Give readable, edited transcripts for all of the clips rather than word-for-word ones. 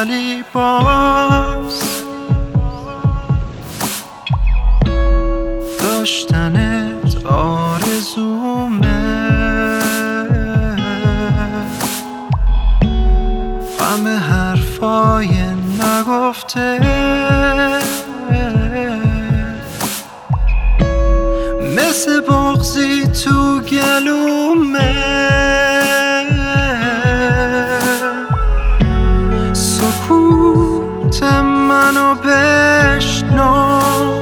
ولی باز داشتنت آرزومه. غم حرفای نگفته مثل بغضی تو گلومه. سکوت منو بشنو،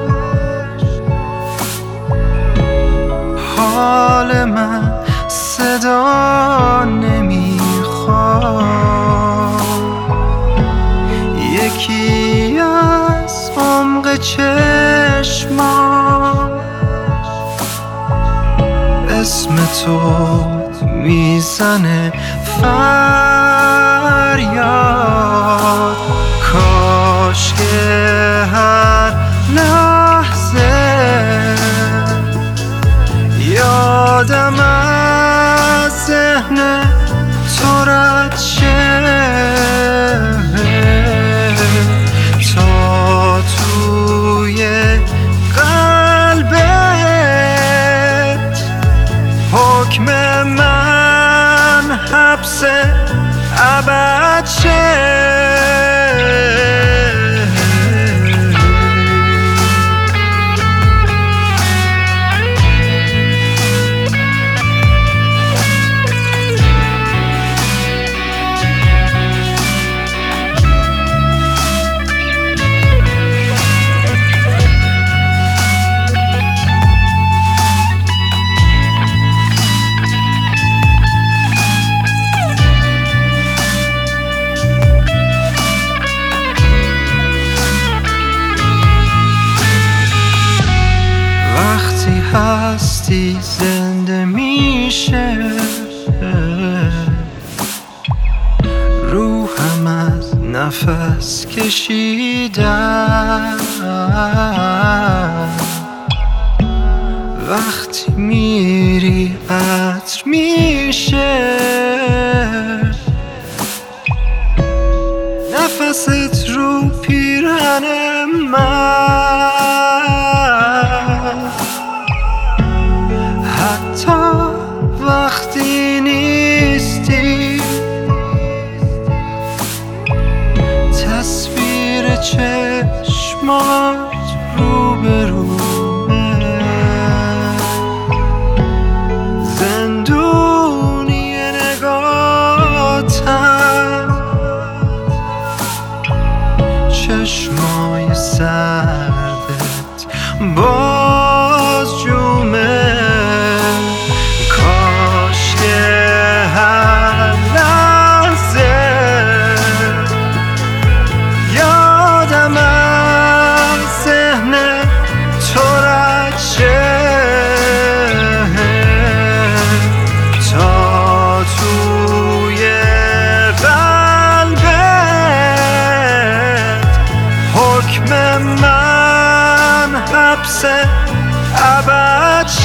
حال من صدا نمیخواد. یکی از عمق چشمام اسم تو میزنه فریاد. کاش که هر لحظه یادم از ذهن تو رد شه، تا توی قلبت حکم من حبس ابد شه. وقتی هستی زنده میشه، روحم از نفس کشیدن. وقتی میری عطر میشه، نفست رو پیرهن من. حتی وقتی نیستی تصویر چشمات روبرومه. زندونی نگاهتم، چشمای سردت باز جومه. کاش که هر لحظه یادم از ذهن تو رد شه، تا توی قلبت حکم من حبس ابد